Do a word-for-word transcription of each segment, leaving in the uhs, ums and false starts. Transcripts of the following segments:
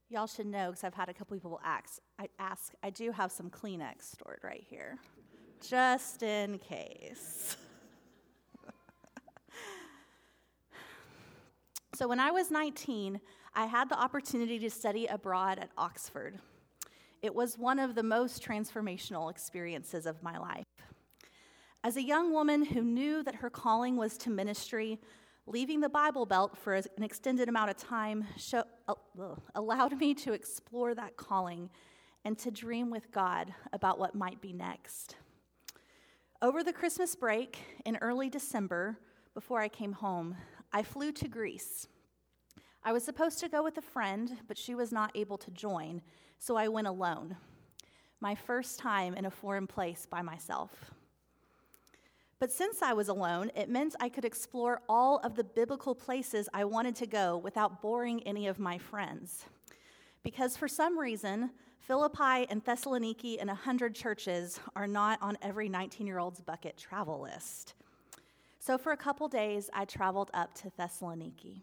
Y'all should know, because I've had a couple people ask, I ask, I do have some Kleenex stored right here, just in case. So when I was nineteen, I had the opportunity to study abroad at Oxford. It was one of the most transformational experiences of my life. As a young woman who knew that her calling was to ministry, leaving the Bible Belt for an extended amount of time show, uh, allowed me to explore that calling and to dream with God about what might be next. Over the Christmas break in early December, before I came home, I flew to Greece. I was supposed to go with a friend, but she was not able to join, so I went alone. My first time in a foreign place by myself. But since I was alone, it meant I could explore all of the biblical places I wanted to go without boring any of my friends. Because for some reason, Philippi and Thessaloniki and a hundred churches are not on every nineteen-year-old's bucket travel list. So for a couple days, I traveled up to Thessaloniki.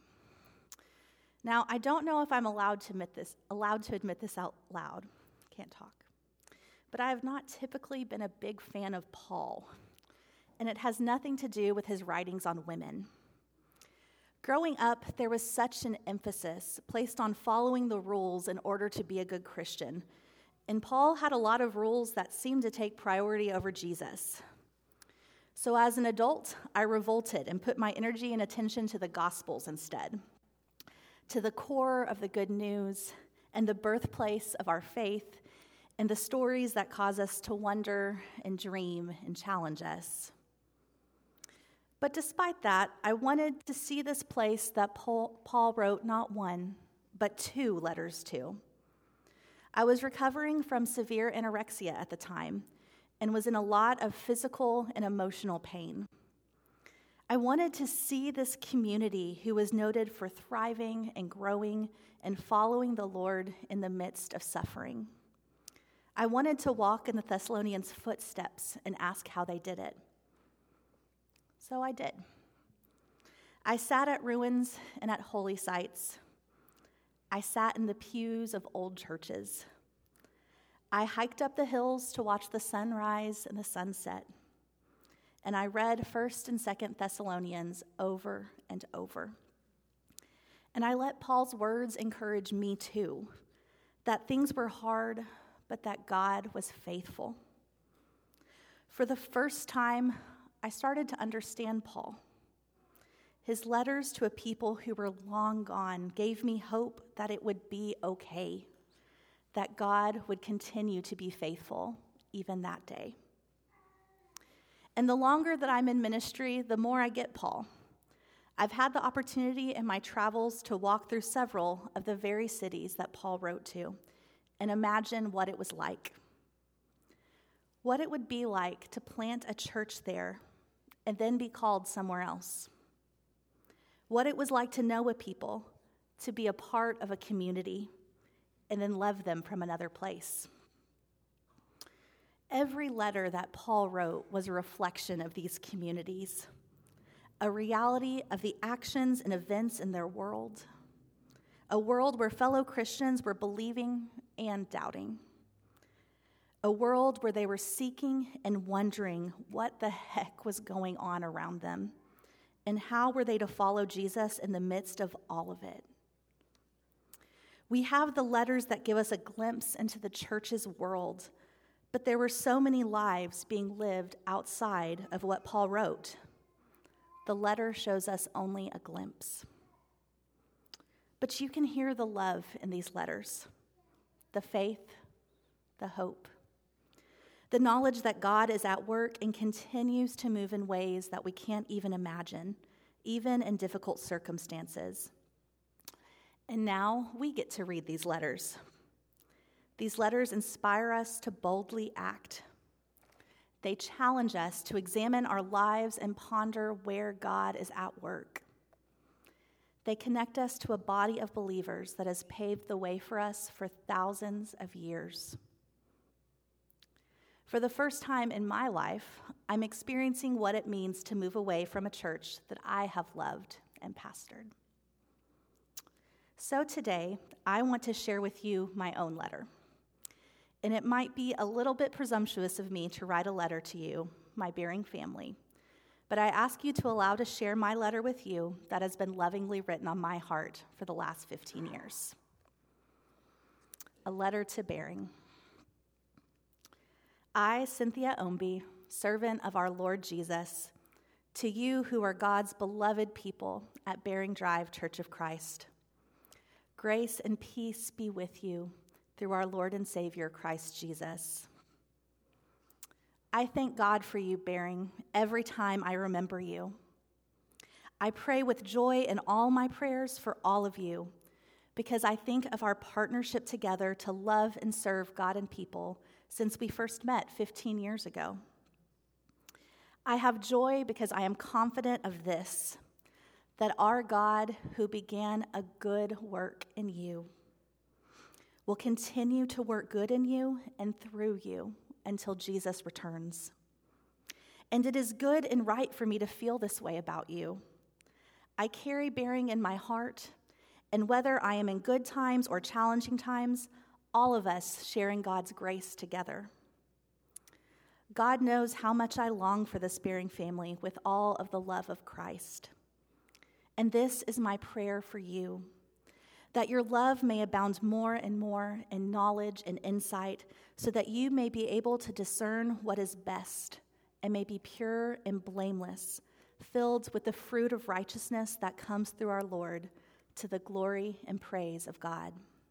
Now, I don't know if I'm allowed to admit this, allowed to admit this out loud. Can't talk. But I have not typically been a big fan of Paul. And it has nothing to do with his writings on women. Growing up, there was such an emphasis placed on following the rules in order to be a good Christian. And Paul had a lot of rules that seemed to take priority over Jesus. So as an adult, I revolted and put my energy and attention to the Gospels instead, to the core of the good news and the birthplace of our faith and the stories that cause us to wonder and dream and challenge us. But despite that, I wanted to see this place that Paul, Paul wrote not one, but two letters to. I was recovering from severe anorexia at the time and was in a lot of physical and emotional pain. I wanted to see this community who was noted for thriving and growing and following the Lord in the midst of suffering. I wanted to walk in the Thessalonians' footsteps and ask how they did it. So I did. I sat at ruins and at holy sites. I sat in the pews of old churches. I hiked up the hills to watch the sunrise and the sunset. And I read First and Second Thessalonians over and over. And I let Paul's words encourage me too, that things were hard, but that God was faithful. For the first time, I started to understand Paul. His letters to a people who were long gone gave me hope that it would be okay, that God would continue to be faithful even that day. And the longer that I'm in ministry, the more I get Paul. I've had the opportunity in my travels to walk through several of the very cities that Paul wrote to and imagine what it was like. What it would be like to plant a church there and then be called somewhere else. What it was like to know a people, to be a part of a community, and then love them from another place. Every letter that Paul wrote was a reflection of these communities, a reality of the actions and events in their world, a world where fellow Christians were believing and doubting, a world where they were seeking and wondering what the heck was going on around them, and how were they to follow Jesus in the midst of all of it. We have the letters that give us a glimpse into the church's world, but there were so many lives being lived outside of what Paul wrote. The letter shows us only a glimpse. But you can hear the love in these letters, the faith, the hope, the knowledge that God is at work and continues to move in ways that we can't even imagine, even in difficult circumstances. And now we get to read these letters. These letters inspire us to boldly act. They challenge us to examine our lives and ponder where God is at work. They connect us to a body of believers that has paved the way for us for thousands of years. For the first time in my life, I'm experiencing what it means to move away from a church that I have loved and pastored. So today, I want to share with you my own letter. And it might be a little bit presumptuous of me to write a letter to you, my Bearing family, but I ask you to allow to share my letter with you that has been lovingly written on my heart for the last fifteen years. A letter to Bearing. I, Cynthia Omby, servant of our Lord Jesus, to you who are God's beloved people at Bearing Drive Church of Christ, grace and peace be with you through our Lord and Savior, Christ Jesus. I thank God for you, Bearing, every time I remember you. I pray with joy in all my prayers for all of you, because I think of our partnership together to love and serve God and people since we first met fifteen years ago. I have joy because I am confident of this, that our God, who began a good work in you, will continue to work good in you and through you until Jesus returns. And it is good and right for me to feel this way about you. I carry Bearing in my heart, and whether I am in good times or challenging times, all of us sharing God's grace together. God knows how much I long for this Bearing family with all of the love of Christ. And this is my prayer for you, that your love may abound more and more in knowledge and insight, so that you may be able to discern what is best and may be pure and blameless, filled with the fruit of righteousness that comes through our Lord, to the glory and praise of God.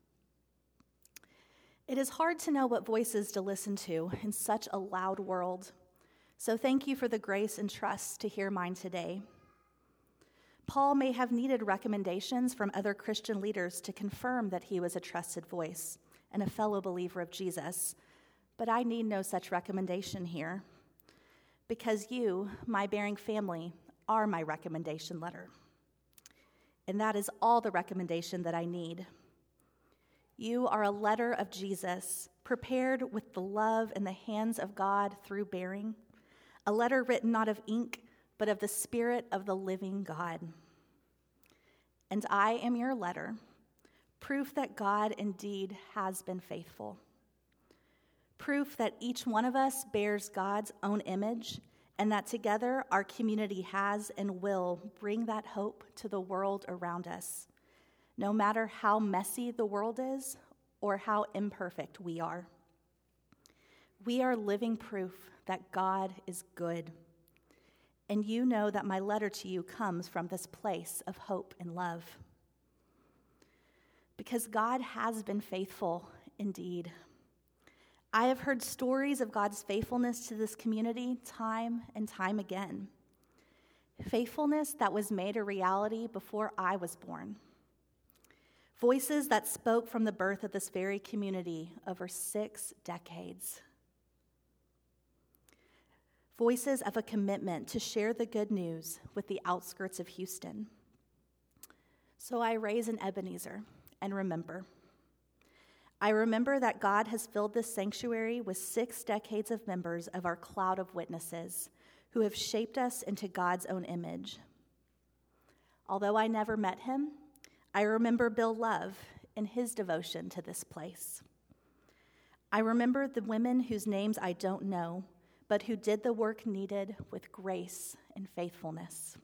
It is hard to know what voices to listen to in such a loud world, so thank you for the grace and trust to hear mine today. Paul may have needed recommendations from other Christian leaders to confirm that he was a trusted voice and a fellow believer of Jesus, but I need no such recommendation here, because you, my Bearing family, are my recommendation letter. And that is all the recommendation that I need. You are a letter of Jesus, prepared with the love in the hands of God through Bearing, a letter written not of ink, but of the Spirit of the living God. And I am your letter, proof that God indeed has been faithful. Proof that each one of us bears God's own image, and that together our community has and will bring that hope to the world around us, no matter how messy the world is or how imperfect we are. We are living proof that God is good. And you know that my letter to you comes from this place of hope and love. Because God has been faithful indeed. I have heard stories of God's faithfulness to this community time and time again. Faithfulness that was made a reality before I was born. Voices that spoke from the birth of this very community over six decades. Voices of a commitment to share the good news with the outskirts of Houston. So I raise an Ebenezer and remember. I remember that God has filled this sanctuary with six decades of members of our cloud of witnesses who have shaped us into God's own image. Although I never met him, I remember Bill Love and his devotion to this place. I remember the women whose names I don't know, but who did the work needed with grace and faithfulness.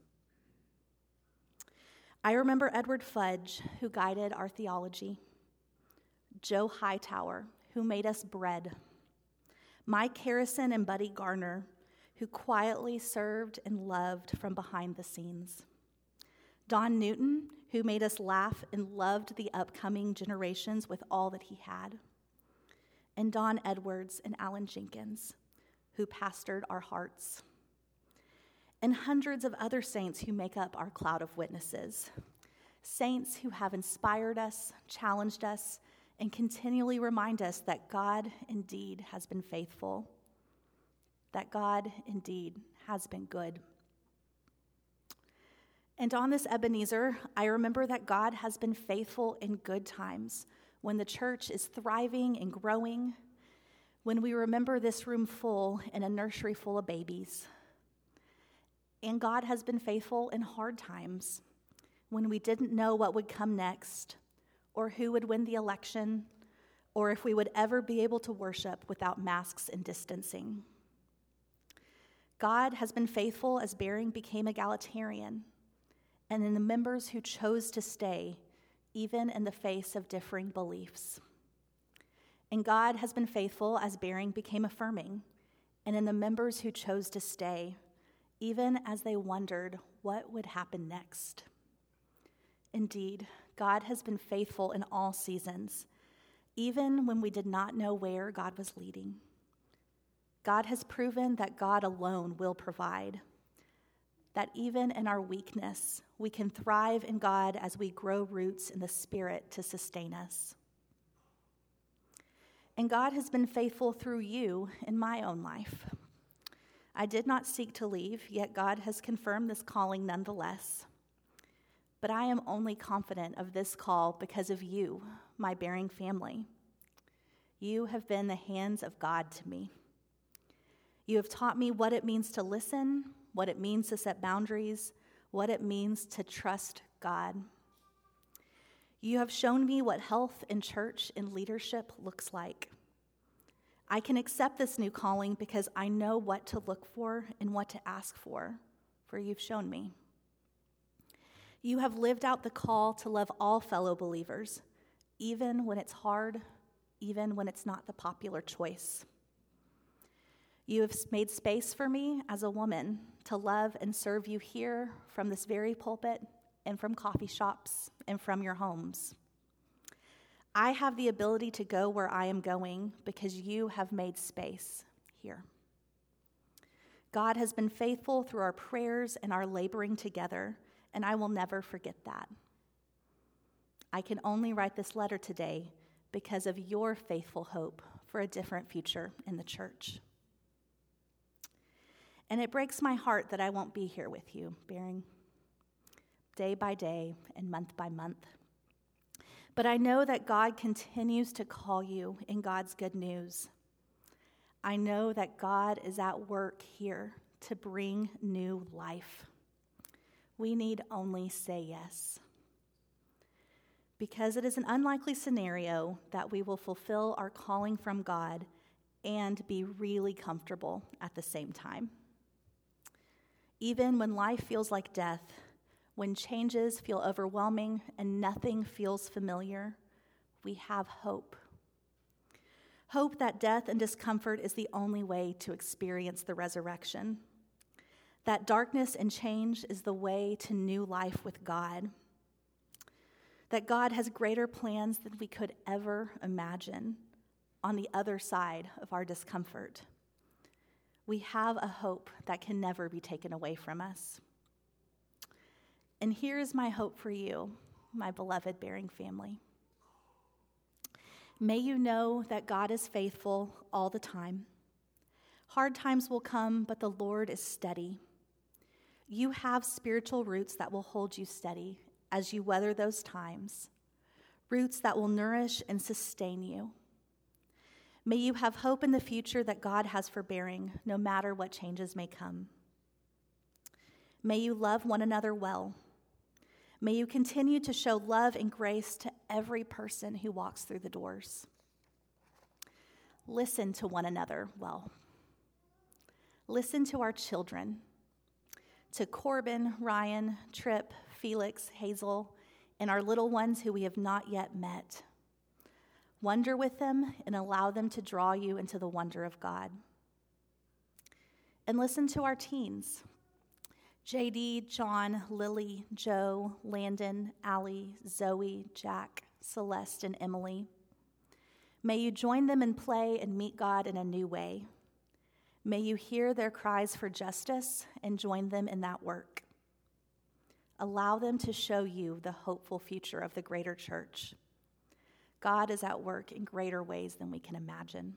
I remember Edward Fudge, who guided our theology, Joe Hightower, who made us bread, Mike Harrison and Buddy Garner, who quietly served and loved from behind the scenes, Don Newton, who made us laugh and loved the upcoming generations with all that he had, and Don Edwards and Alan Jenkins, who pastored our hearts, and hundreds of other saints who make up our cloud of witnesses, saints who have inspired us, challenged us, and continually remind us that God indeed has been faithful, that God indeed has been good. And on this Ebenezer, I remember that God has been faithful in good times, when the church is thriving and growing, when we remember this room full and a nursery full of babies. And God has been faithful in hard times, when we didn't know what would come next, or who would win the election, or if we would ever be able to worship without masks and distancing. God has been faithful as Bering became egalitarian, and in the members who chose to stay, even in the face of differing beliefs. And God has been faithful as Bering became affirming, and in the members who chose to stay, even as they wondered what would happen next. Indeed, God has been faithful in all seasons, even when we did not know where God was leading. God has proven that God alone will provide, that even in our weakness, we can thrive in God as we grow roots in the Spirit to sustain us. And God has been faithful through you in my own life. I did not seek to leave, yet God has confirmed this calling nonetheless. But I am only confident of this call because of you, my Bering family. You have been the hands of God to me. You have taught me what it means to listen, what it means to set boundaries, what it means to trust God. You have shown me what health in church and leadership looks like. I can accept this new calling because I know what to look for and what to ask for, for you've shown me. You have lived out the call to love all fellow believers, even when it's hard, even when it's not the popular choice. You have made space for me as a woman to love and serve you here from this very pulpit and from coffee shops and from your homes. I have the ability to go where I am going because you have made space here. God has been faithful through our prayers and our laboring together, and I will never forget that. I can only write this letter today because of your faithful hope for a different future in the church. And it breaks my heart that I won't be here with you, Bering, day by day and month by month. But I know that God continues to call you in God's good news. I know that God is at work here to bring new life. We need only say yes. Because it is an unlikely scenario that we will fulfill our calling from God and be really comfortable at the same time. Even when life feels like death, when changes feel overwhelming and nothing feels familiar, we have hope. Hope that death and discomfort is the only way to experience the resurrection. That darkness and change is the way to new life with God. That God has greater plans than we could ever imagine on the other side of our discomfort. We have a hope that can never be taken away from us. And here is my hope for you, my beloved Bering family. May you know that God is faithful all the time. Hard times will come, but the Lord is steady. You have spiritual roots that will hold you steady as you weather those times, roots that will nourish and sustain you. May you have hope in the future that God has for Bering, no matter what changes may come. May you love one another well. May you continue to show love and grace to every person who walks through the doors. Listen to one another well. Listen to our children, to Corbin, Ryan, Tripp, Felix, Hazel, and our little ones who we have not yet met. Wonder with them and allow them to draw you into the wonder of God. And listen to our teens, J D, John, Lily, Joe, Landon, Allie, Zoe, Jack, Celeste, and Emily. May you join them in play and meet God in a new way. May you hear their cries for justice and join them in that work. Allow them to show you the hopeful future of the greater church. God is at work in greater ways than we can imagine.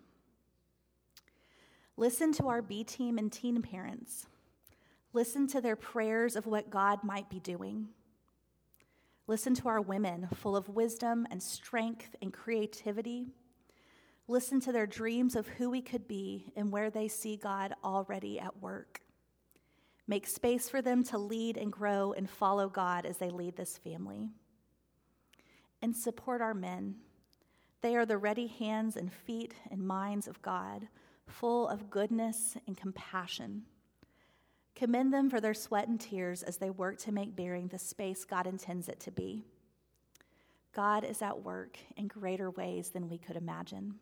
Listen to our B team and teen parents. Listen to their prayers of what God might be doing. Listen to our women full of wisdom and strength and creativity. Listen to their dreams of who we could be and where they see God already at work. Make space for them to lead and grow and follow God as they lead this family. and support our men. They are the ready hands and feet and minds of God, full of goodness and compassion. Commend them for their sweat and tears as they work to make Bearing the space God intends it to be. God is at work in greater ways than we could imagine.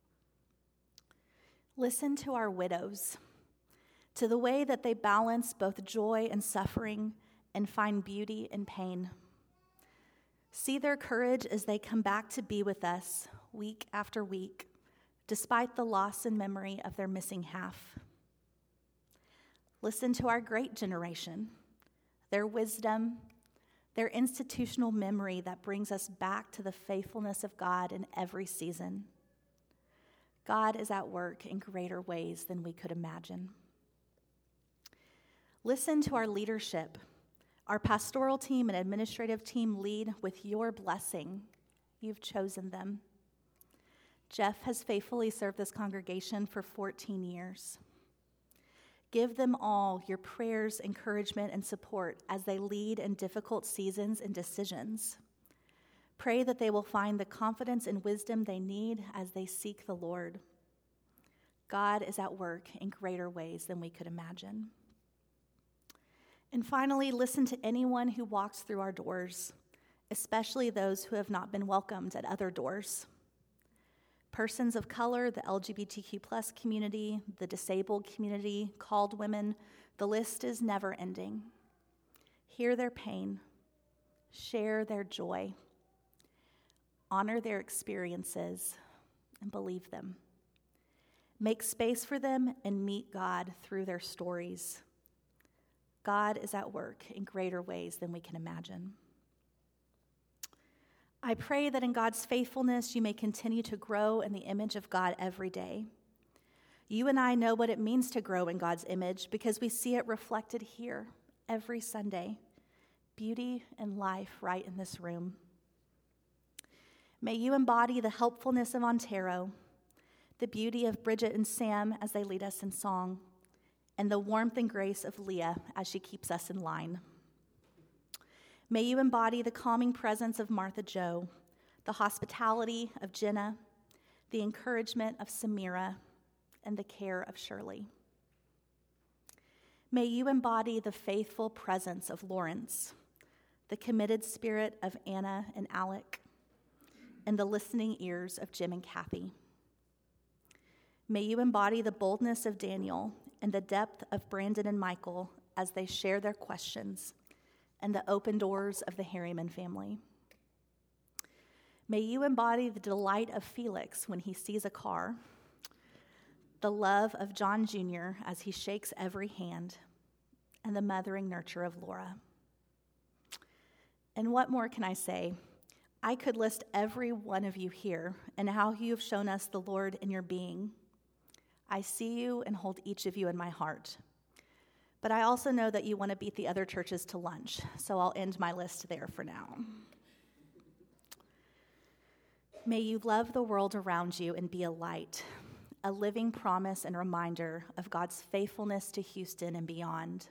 Listen to our widows, to the way that they balance both joy and suffering and find beauty in pain. See their courage as they come back to be with us week after week, despite the loss and memory of their missing half. Listen to our great generation, their wisdom, their institutional memory that brings us back to the faithfulness of God in every season. God is at work in greater ways than we could imagine. Listen to our leadership. Our pastoral team and administrative team lead with your blessing. You've chosen them. Jeff has faithfully served this congregation for fourteen years. Give them all your prayers, encouragement, and support as they lead in difficult seasons and decisions. Pray that they will find the confidence and wisdom they need as they seek the Lord. God is at work in greater ways than we could imagine. And finally, listen to anyone who walks through our doors, especially those who have not been welcomed at other doors. Persons of color, the L G B T Q plus community, the disabled community, called women, the list is never ending. Hear their pain, share their joy, honor their experiences, and believe them. Make space for them and meet God through their stories. God is at work in greater ways than we can imagine. I pray that in God's faithfulness, you may continue to grow in the image of God every day. You and I know what it means to grow in God's image because we see it reflected here every Sunday. Beauty and life right in this room. May you embody the helpfulness of Ontero, the beauty of Bridget and Sam as they lead us in song, and the warmth and grace of Leah as she keeps us in line. May you embody the calming presence of Martha Jo, the hospitality of Jenna, the encouragement of Samira, and the care of Shirley. May you embody the faithful presence of Lawrence, the committed spirit of Anna and Alec, and the listening ears of Jim and Kathy. May you embody the boldness of Daniel and the depth of Brandon and Michael as they share their questions, and the open doors of the Harriman family. May you embody the delight of Felix when he sees a car, the love of John Junior as he shakes every hand, and the mothering nurture of Laura. And what more can I say? I could list every one of you here and how you have shown us the Lord in your being. I see you and hold each of you in my heart. But I also know that you want to beat the other churches to lunch, so I'll end my list there for now. May you love the world around you and be a light, a living promise and reminder of God's faithfulness to Houston and beyond.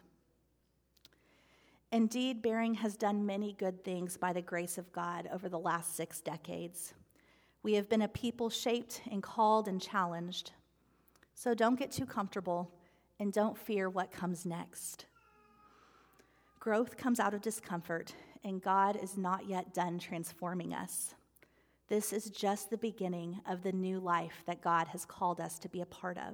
Indeed, Bearing has done many good things by the grace of God over the last six decades. We have been a people shaped and called and challenged. So don't get too comfortable and don't fear what comes next. Growth comes out of discomfort, and God is not yet done transforming us. This is just the beginning of the new life that God has called us to be a part of.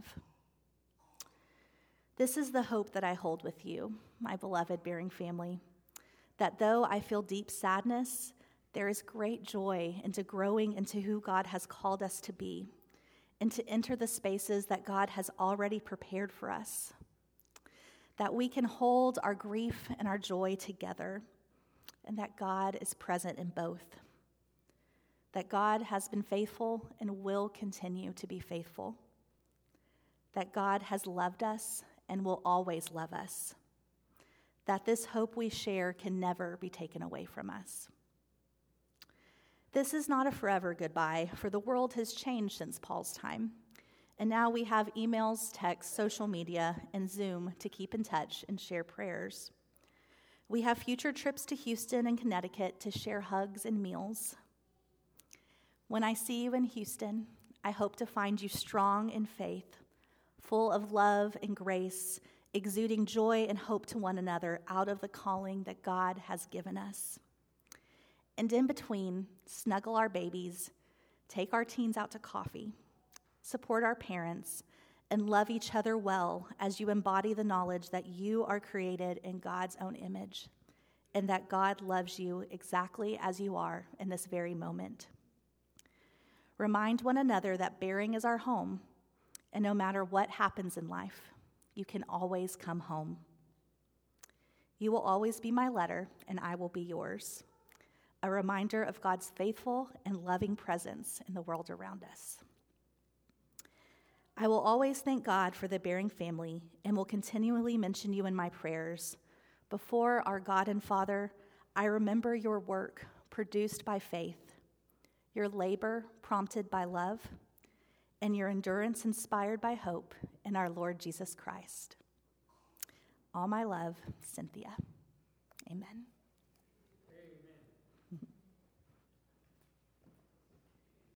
This is the hope that I hold with you, my beloved Bearing family, that though I feel deep sadness, there is great joy into growing into who God has called us to be, and to enter the spaces that God has already prepared for us, that we can hold our grief and our joy together, and that God is present in both, that God has been faithful and will continue to be faithful, that God has loved us and will always love us, that this hope we share can never be taken away from us. This is not a forever goodbye, for the world has changed since Paul's time. And now we have emails, texts, social media, and Zoom to keep in touch and share prayers. We have future trips to Houston and Connecticut to share hugs and meals. When I see you in Houston, I hope to find you strong in faith, full of love and grace, exuding joy and hope to one another out of the calling that God has given us. And in between, snuggle our babies, take our teens out to coffee, support our parents, and love each other well as you embody the knowledge that you are created in God's own image and that God loves you exactly as you are in this very moment. Remind one another that bearing is our home, and no matter what happens in life, you can always come home. You will always be my letter, and I will be yours, a reminder of God's faithful and loving presence in the world around us. I will always thank God for the Bearing family and will continually mention you in my prayers. Before our God and Father, I remember your work produced by faith, your labor prompted by love, and your endurance inspired by hope in our Lord Jesus Christ. All my love, Cynthia.